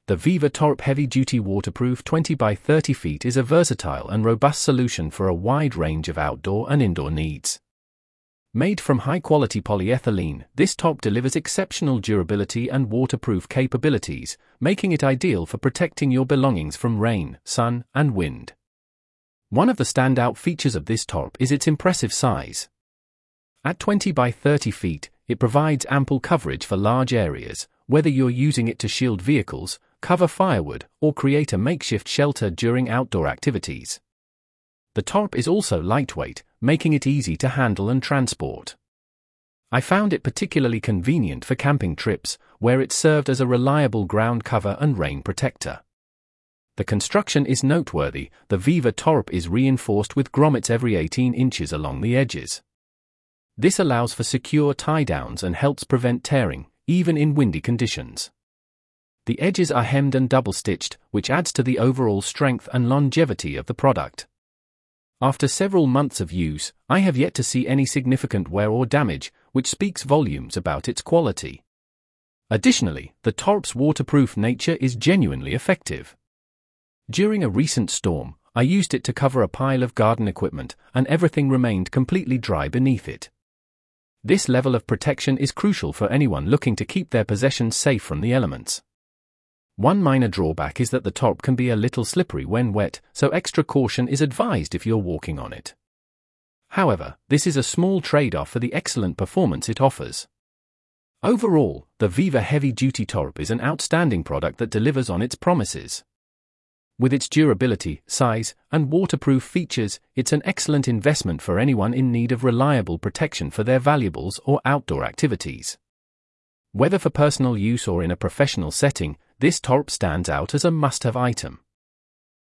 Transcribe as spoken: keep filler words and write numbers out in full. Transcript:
The Viva Torp Heavy Duty Waterproof twenty by thirty feet is a versatile and robust solution for a wide range of outdoor and indoor needs. Made from high-quality polyethylene, this top delivers exceptional durability and waterproof capabilities, making it ideal for protecting your belongings from rain, sun, and wind. One of the standout features of this top is its impressive size. At twenty by thirty feet, it provides ample coverage for large areas, whether you're using it to shield vehicles, cover firewood, or create a makeshift shelter during outdoor activities. The top is also lightweight, making it easy to handle and transport. I found it particularly convenient for camping trips, where it served as a reliable ground cover and rain protector. The construction is noteworthy. The Viva Torp is reinforced with grommets every eighteen inches along the edges. This allows for secure tie-downs and helps prevent tearing, even in windy conditions. The edges are hemmed and double-stitched, which adds to the overall strength and longevity of the product. After several months of use, I have yet to see any significant wear or damage, which speaks volumes about its quality. Additionally, the Torp's waterproof nature is genuinely effective. During a recent storm, I used it to cover a pile of garden equipment, and everything remained completely dry beneath it. This level of protection is crucial for anyone looking to keep their possessions safe from the elements. One minor drawback is that the top can be a little slippery when wet, so extra caution is advised if you're walking on it. However, this is a small trade-off for the excellent performance it offers. Overall, the Viva Heavy Duty Torp is an outstanding product that delivers on its promises. With its durability, size, and waterproof features, it's an excellent investment for anyone in need of reliable protection for their valuables or outdoor activities. Whether for personal use or in a professional setting, this Torp stands out as a must-have item.